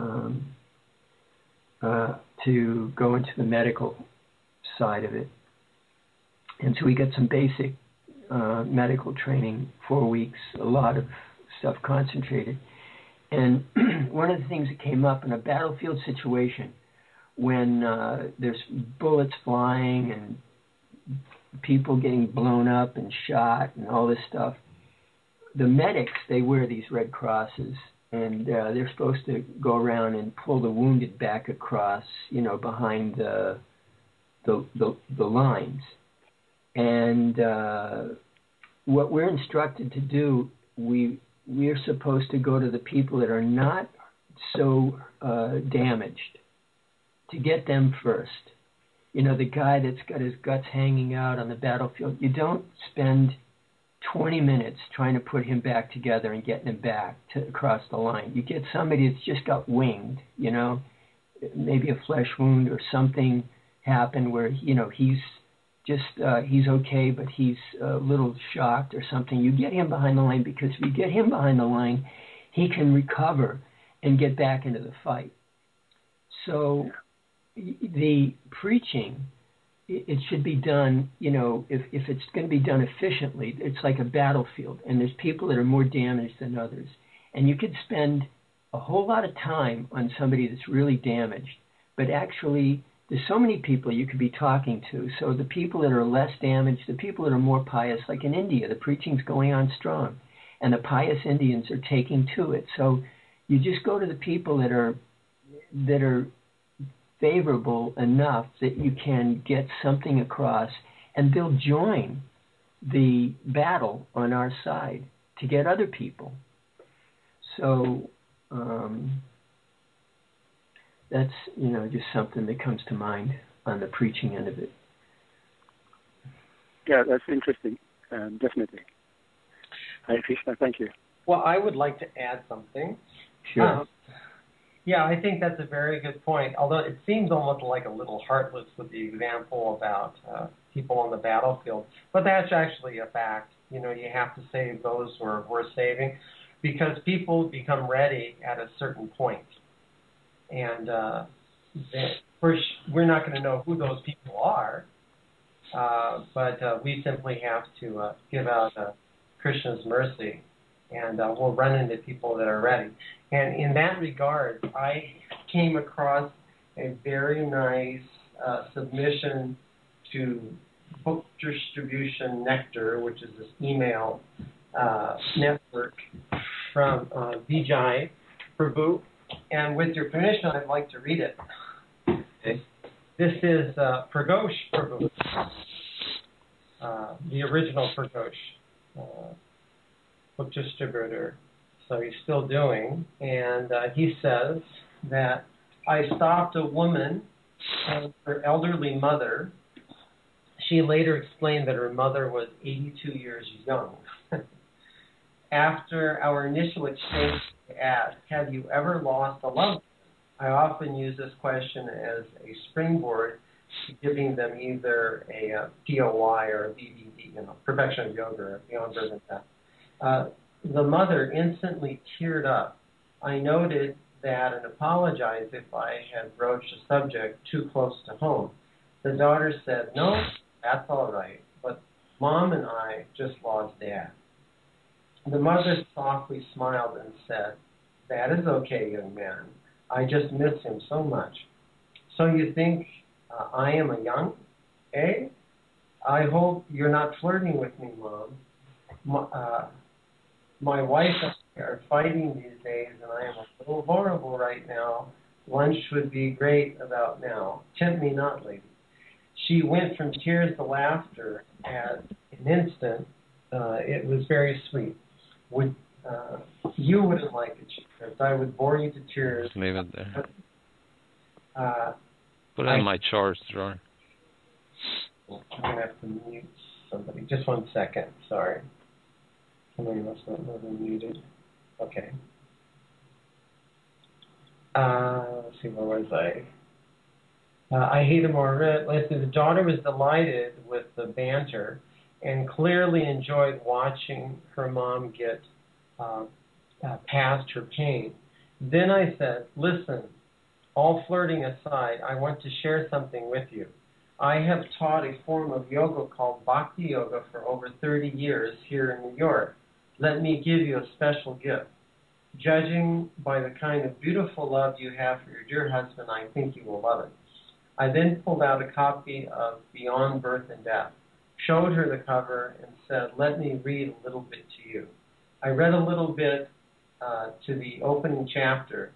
to go into the medical side of it. And so we got some basic medical training, 4 weeks, a lot of stuff concentrated. And one of the things that came up in a battlefield situation, when there's bullets flying and people getting blown up and shot and all this stuff, the medics, they wear these red crosses, and they're supposed to go around and pull the wounded back across, behind the lines. And what we're instructed to do, we're supposed to go to the people that are not so damaged, to get them first. The guy that's got his guts hanging out on the battlefield, you don't spend 20 minutes trying to put him back together and getting him back across the line. You get somebody that's just got winged, maybe a flesh wound or something happened where, he's okay, but he's a little shocked or something. You get him behind the line, because if you get him behind the line, he can recover and get back into the fight. So the preaching, it should be done, if it's going to be done efficiently, it's like a battlefield, and there's people that are more damaged than others. And you could spend a whole lot of time on somebody that's really damaged, but actually there's so many people you could be talking to. So the people that are less damaged, the people that are more pious, like in India, the preaching's going on strong, and the pious Indians are taking to it. So you just go to the people that are favorable enough that you can get something across, and they'll join the battle on our side to get other people. So that's, just something that comes to mind on the preaching end of it. Yeah, that's interesting, definitely. Hare Krishna, thank you. Well, I would like to add something. Sure. Yeah, I think that's a very good point, although it seems almost like a little heartless with the example about people on the battlefield. But that's actually a fact. You have to save those who are worth saving, because people become ready at a certain point. And we're not going to know who those people are, but we simply have to give out Krishna's mercy, and we'll run into people that are ready. And in that regard, I came across a very nice submission to Book Distribution Nectar, which is this email network from Vijay Prabhu. And with your permission, I'd like to read it. Okay. This is Pragosh Prabhu, the original Pragosh, book distributor. So he's still doing. And he says that I stopped a woman and her elderly mother. She later explained that her mother was 82 years young. After our initial exchange, I asked, "Have you ever lost a loved one?" I often use this question as a springboard to giving them either a POY or a BBD, Perfection of Yoga, or Beyond Birth and Death. The mother instantly teared up. I noted that and apologized if I had broached a subject too close to home. The daughter said, "No, that's all right, but Mom and I just lost Dad." The mother softly smiled and said, "That is okay, young man. I just miss him so much." "So you think I am a young, eh? I hope you're not flirting with me, Mom. My wife and I are fighting these days, and I am a little vulnerable right now. Lunch would be great about now. Tempt me not, lady." She went from tears to laughter at an instant. It was very sweet. You wouldn't like it, because I would bore you to tears. Just leave it there. Put it I- in my chores drawer. I'm going to have to mute somebody. Just 1 second. Sorry. Somebody must not know they're muted. Okay. Let's see, where was I? I hate him already. Let's see, the daughter was delighted with the banter and clearly enjoyed watching her mom get past her pain. Then I said, listen, all flirting aside, I want to share something with you. I have taught a form of yoga called Bhakti Yoga for over 30 years here in New York. Let me give you a special gift. Judging by the kind of beautiful love you have for your dear husband, I think you will love it. I then pulled out a copy of Beyond Birth and Death, showed her the cover, and said, let me read a little bit to you. I read a little bit to the opening chapter.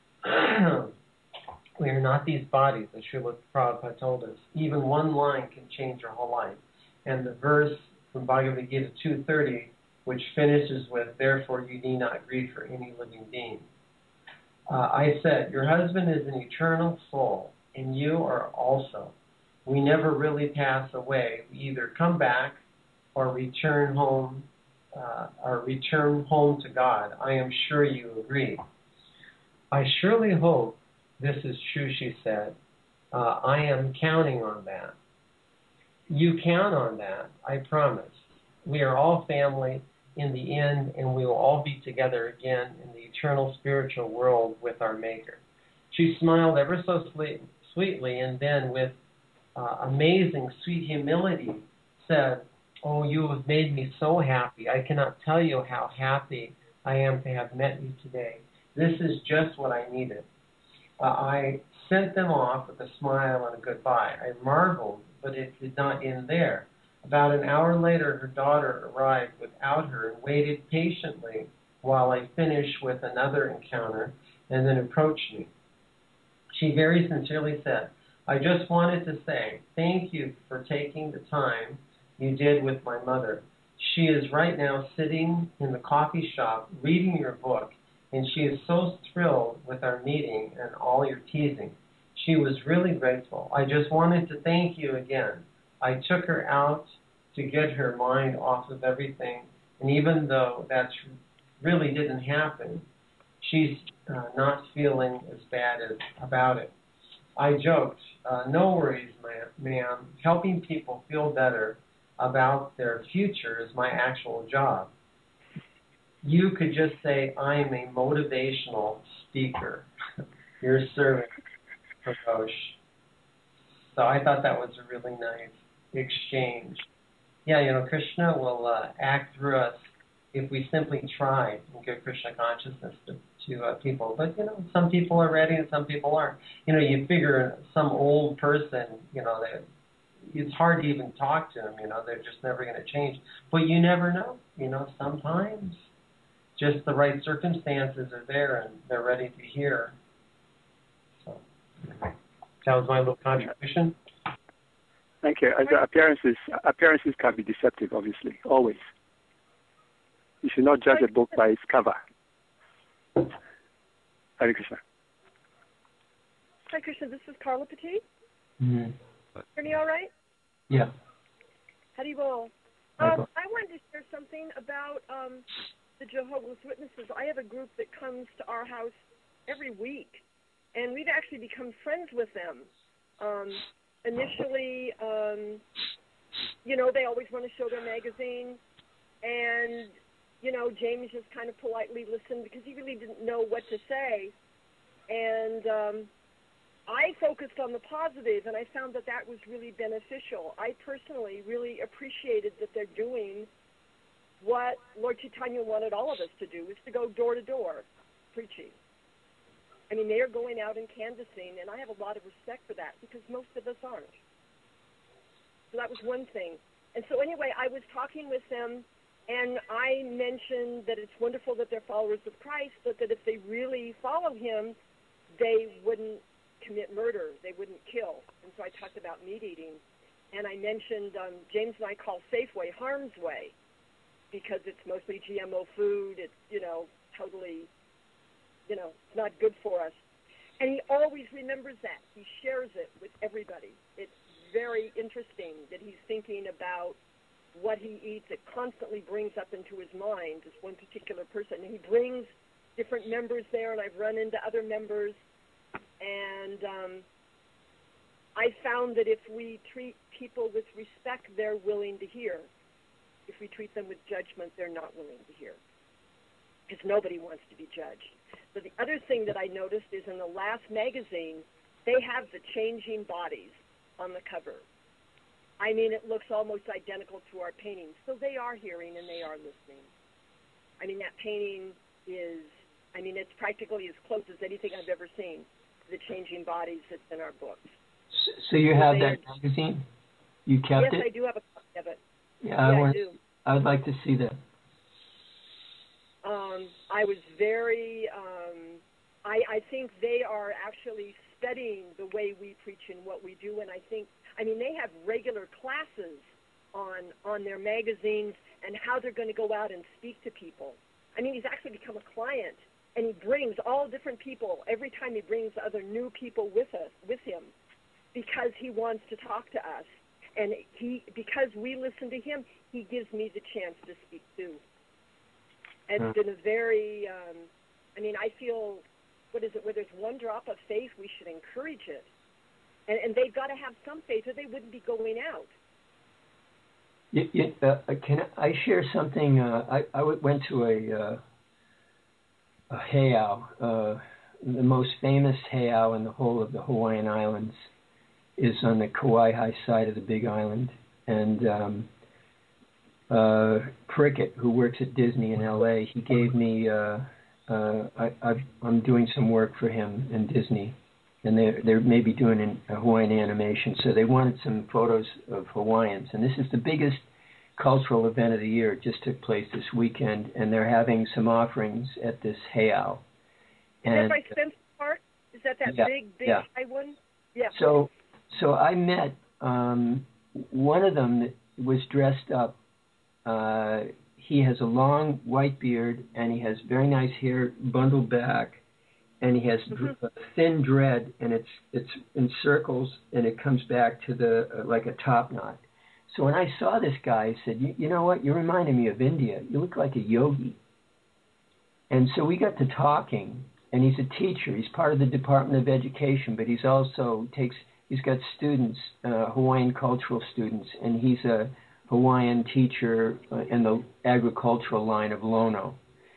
We are not these bodies, as Srila Prabhupada told us. Even one line can change our whole life. And the verse from Bhagavad Gita 2:30, which finishes with, therefore you need not grieve for any living being. I said, your husband is an eternal soul, and you are also. We never really pass away. We either come back or return home to God. I am sure you agree. I surely hope this is true, she said. I am counting on that. You count on that, I promise. We are all family in the end, and we will all be together again in the eternal spiritual world with our Maker. She smiled ever so sweetly, and then with amazing sweet humility said, oh, you have made me so happy. I cannot tell you how happy I am to have met you today. This is just what I needed. I sent them off with a smile and a goodbye. I marveled, but it did not end there. About an hour later, her daughter arrived without her and waited patiently while I finished with another encounter and then approached me. She very sincerely said, I just wanted to say thank you for taking the time you did with my mother. She is right now sitting in the coffee shop reading your book, and she is so thrilled with our meeting and all your teasing. She was really grateful. I just wanted to thank you again. I took her out to get her mind off of everything, and even though that really didn't happen, she's not feeling as bad about it. I joked, no worries, ma'am. Helping people feel better about their future is my actual job. You could just say, I am a motivational speaker. Your servant, Prakosh. So I thought that was a really nice exchange. Yeah, Krishna will act through us if we simply try and give Krishna consciousness to people. But, some people are ready and some people aren't. You figure some old person, it's hard to even talk to them, they're just never going to change. But you never know, sometimes just the right circumstances are there and they're ready to hear. So that was my little contribution. Thank you. Appearances can be deceptive, obviously, always. You should not judge a book by its cover. Hare Krishna. Hi, Krishna. This is Carla Petit. Mm-hmm. Hear me all right? Yeah. Haribol. I wanted to share something about the Jehovah's Witnesses. I have a group that comes to our house every week, and we've actually become friends with them. Initially, they always want to show their magazine, and, James just kind of politely listened because he really didn't know what to say. And I focused on the positive, and I found that was really beneficial. I personally really appreciated that they're doing what Lord Chaitanya wanted all of us to do, is to go door to door preaching. I mean, they are going out and canvassing, and I have a lot of respect for that because most of us aren't. So that was one thing. And so anyway, I was talking with them, and I mentioned that it's wonderful that they're followers of Christ, but that if they really follow him, they wouldn't commit murder, they wouldn't kill. And so I talked about meat eating. And I mentioned James and I call Safeway harm's way. because it's mostly GMO food. It's, totally, it's not good for us. And he always remembers that. He shares it with everybody. It's very interesting that he's thinking about what he eats. It constantly brings up into his mind this one particular person. And he brings different members there, and I've run into other members. And I found that if we treat people with respect, they're willing to hear. If we treat them with judgment, they're not willing to hear, because nobody wants to be judged. So the other thing that I noticed is in the last magazine, they have the changing bodies on the cover. I mean, it looks almost identical to our paintings. So they are hearing and they are listening. I mean, that painting is, it's practically as close as anything I've ever seen to the changing bodies that's in our books. So you have that magazine? You kept it? Yes, I do have a copy of it. Yeah, I do. I would like to see that. I was very, I think they are actually studying the way we preach and what we do, and they have regular classes on their magazines and how they're going to go out and speak to people. He's actually become a client, and he brings all different people. Every time he brings other new people with him, because he wants to talk to us. And because we listen to him, he gives me the chance to speak too. It's been a very, I feel, where there's one drop of faith, we should encourage it. And they've got to have some faith or they wouldn't be going out. Can I share something? I went to a heiau. The most famous heiau in the whole of the Hawaiian Islands is on the Kauai side of the Big Island. And Prickett, who works at Disney in L.A., he gave me, I'm doing some work for him in Disney, and they're maybe doing a Hawaiian animation, so they wanted some photos of Hawaiians. And this is the biggest cultural event of the year. It just took place this weekend, and they're having some offerings at this heiau. And, is that by Spencer Park? Is that big high one? Yeah. So I met one of them that was dressed up. He has a long white beard, and he has very nice hair bundled back, and he has thin dread, and it's in circles, and it comes back to the like a top knot. So when I saw this guy, I said, you know what? You reminded me of India. You look like a yogi. And so we got to talking, and he's a teacher. He's part of the Department of Education, but he's also he's got students, Hawaiian cultural students, and he's a Hawaiian teacher in the agricultural line of Lono.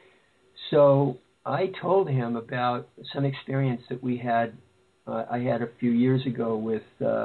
So I told him about some experience that we had. I had a few years ago with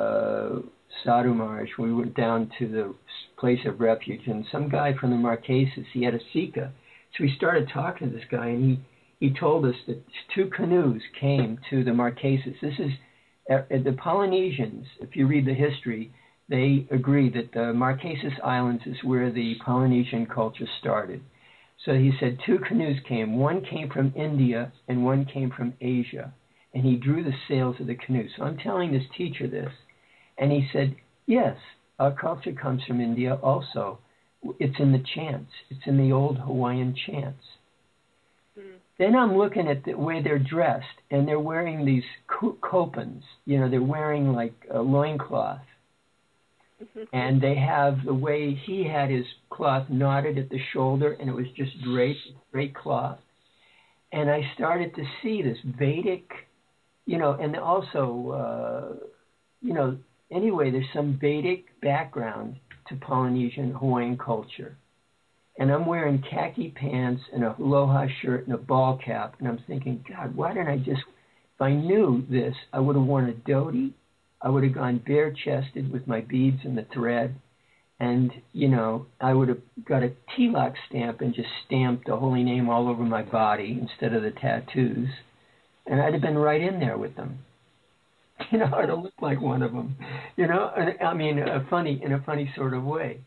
Sadhu Maharaj. We went down to the place of refuge, and some guy from the Marquesas, he had a Sika. So we started talking to this guy, and he told us that 2 canoes came to the Marquesas. This is the Polynesians. If you read the history, they agree that the Marquesas Islands is where the Polynesian culture started. So he said 2 canoes came. One came from India and one came from Asia. And he drew the sails of the canoe. So I'm telling this teacher this. And he said, yes, our culture comes from India also. It's in the chants. It's in the old Hawaiian chants. Then I'm looking at the way they're dressed, and they're wearing these kopans. They're wearing like a loincloth. And they have the way he had his cloth knotted at the shoulder, and it was just draped cloth. And I started to see this Vedic, and also, anyway, there's some Vedic background to Polynesian Hawaiian culture. And I'm wearing khaki pants and a aloha shirt and a ball cap, and I'm thinking, God, why didn't I just, if I knew this, I would have worn a dhoti. I would have gone bare-chested with my beads and the thread, and, I would have got a tilak stamp and just stamped the holy name all over my body instead of the tattoos, and I'd have been right in there with them. I'd have looked like one of them, in a funny sort of way.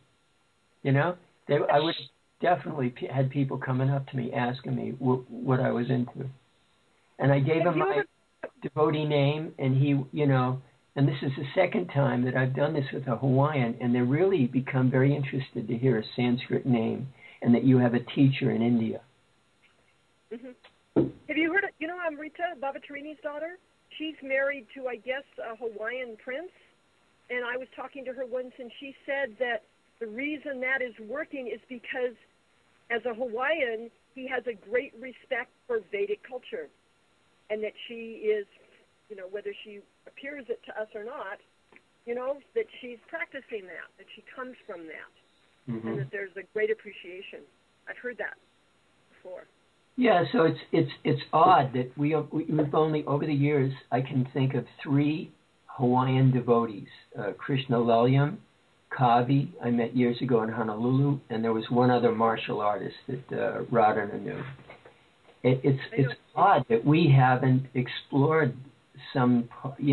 I would have definitely had people coming up to me asking me what I was into. And I gave him my devotee name, and he, and this is the second time that I've done this with a Hawaiian, and they really become very interested to hear a Sanskrit name. and that you have a teacher in India. Mm-hmm. Have you heard of, Amrita, Baba Tarini's daughter? She's married to, I guess, a Hawaiian prince. And I was talking to her once, and she said that the reason that is working is because as a Hawaiian, he has a great respect for Vedic culture. And that she is, whether she appears it to us or not, that she's practicing that she comes from that, and that there's a great appreciation. I've heard that before. Yeah, so it's odd that we've only, over the years, I can think of 3 Hawaiian devotees, Krishna Lelyam, Kavi, I met years ago in Honolulu, and there was one other martial artist that Radhana knew. It's odd that we haven't explored something,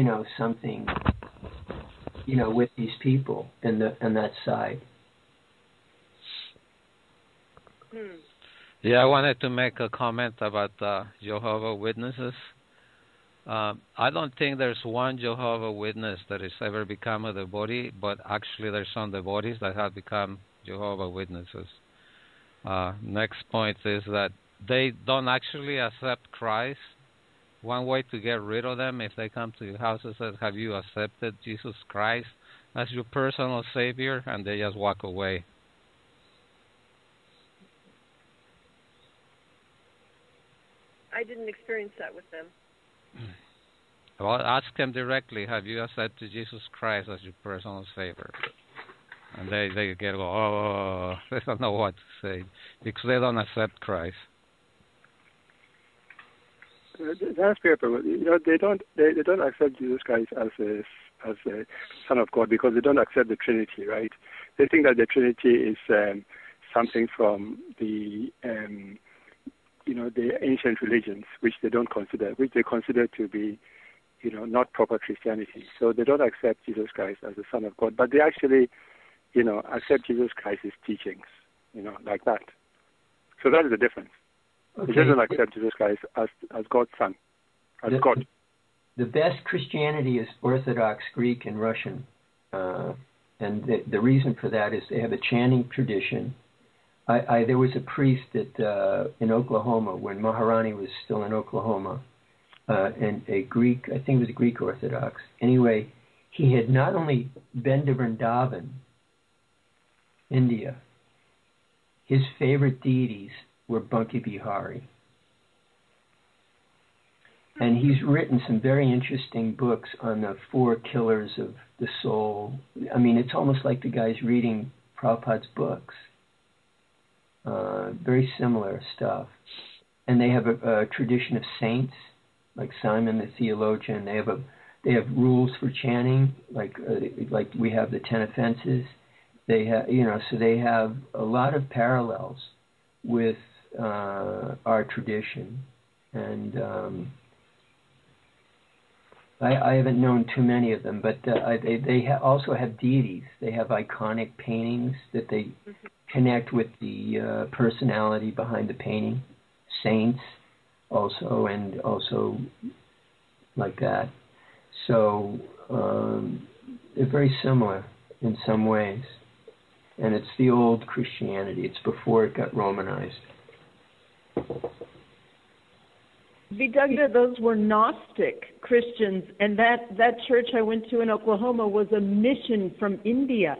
with these people and that side. Yeah, I wanted to make a comment about Jehovah's Witnesses. I don't think there's one Jehovah's Witness that has ever become a devotee, but actually there's some devotees that have become Jehovah's Witnesses. Next point is that they don't actually accept Christ. One way to get rid of them, if they come to your house and say, have you accepted Jesus Christ as your personal Savior? And they just walk away. I didn't experience that with them. Well, ask them directly, have you accepted Jesus Christ as your personal Savior? And they get, they don't know what to say because they don't accept Christ. That's people. They don't accept Jesus Christ as a Son of God because they don't accept the Trinity, right? They think that the Trinity is something from the the ancient religions, which they consider to be, not proper Christianity. So they don't accept Jesus Christ as the Son of God, but they actually, accept Jesus Christ's teachings, like that. So that is the difference. Okay. They don't accept Jesus Christ as God's Son, as God. The best Christianity is Orthodox Greek and Russian, and the reason for that is they have a chanting tradition. There was a priest in Oklahoma when Maharani was still in Oklahoma, and a Greek, I think it was Greek Orthodox. Anyway, he had not only been to Vrindavan, India, his favorite deities were Bunky Bihari. And he's written some very interesting books on the 4 killers of the soul. I mean, it's almost like the guy's reading Prabhupada's books. Very similar stuff. And they have a tradition of saints, like Simon the theologian. They have rules for chanting, like we have the 10 offenses. They have, so they have a lot of parallels with our tradition. And I haven't known too many of them, but they also have deities. They have iconic paintings that they connect with the personality behind the painting. Saints also, and also like that. So they're very similar in some ways. And it's the old Christianity. It's before it got Romanized. Vidagda, those were Gnostic Christians, and that church I went to in Oklahoma was a mission from India.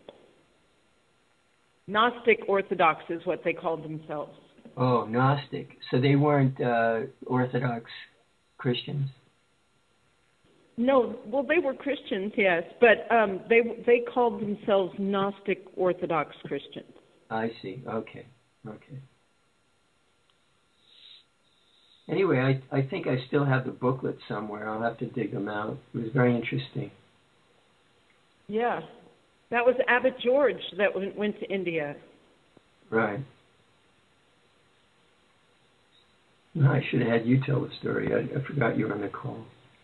Gnostic Orthodox is what they called themselves. Oh, Gnostic. So they weren't Orthodox Christians? No, well, they were Christians, yes, but they called themselves Gnostic Orthodox Christians. I see. Okay. Anyway, I think I still have the booklet somewhere. I'll have to dig them out. It was very interesting. Yeah. That was Abbot George that went to India. Right. I should have had you tell the story. I forgot you were on the call.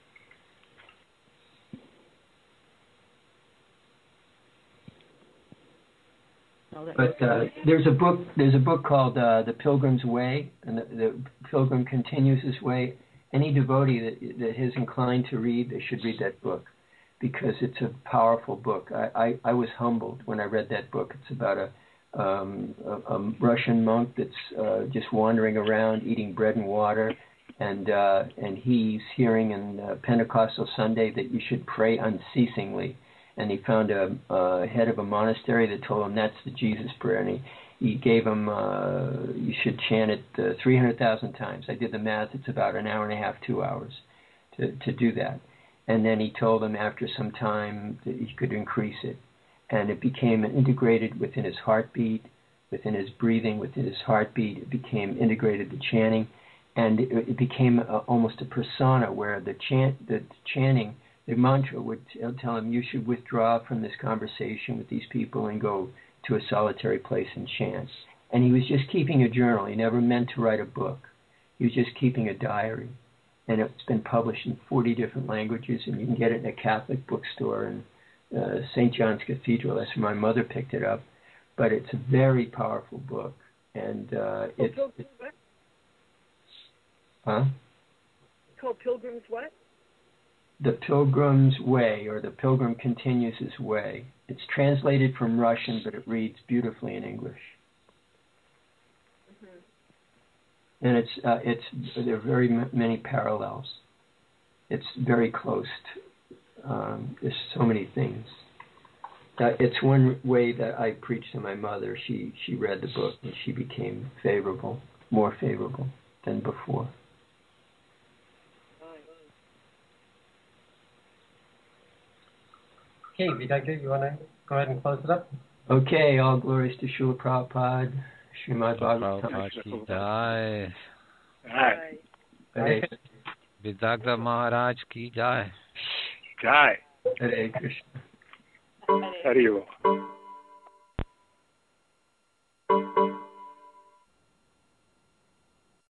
But there's a book called The Pilgrim's Way, and the pilgrim continues his way. Any devotee that is inclined to read, they should read that book, because it's a powerful book. I was humbled when I read that book. It's about a Russian monk that's just wandering around eating bread and water, and he's hearing in Pentecostal Sunday that you should pray unceasingly. And he found a head of a monastery that told him that's the Jesus prayer, and he gave him you should chant it 300,000 times. I did the math; it's about an hour and a half, 2 hours to do that. And then he told him after some time that he could increase it. And it became integrated within his heartbeat, within his breathing, within his heartbeat. It became integrated, the chanting. And it became almost a persona where the chanting, the mantra would tell him, you should withdraw from this conversation with these people and go to a solitary place and chant. And he was just keeping a journal. He never meant to write a book. He was just keeping a diary. And it's been published in 40 different languages, and you can get it in a Catholic bookstore in St. John's Cathedral. That's where my mother picked it up. But it's a very powerful book. And it's called Pilgrim's what? The Pilgrim's Way, or The Pilgrim Continues His Way. It's translated from Russian, but it reads beautifully in English. And there are very many parallels. It's very close. There's so many things. It's one way that I preached to my mother. She read the book and she became more favorable than before. Okay, Vidagya, you want to go ahead and close it up? Okay, all glories to Srila Prabhupada. Srimad Bhagavatam. Ki Jai. Hare Vidagya Maharaj Ki Jai. Jai. Hare Krishna. Hare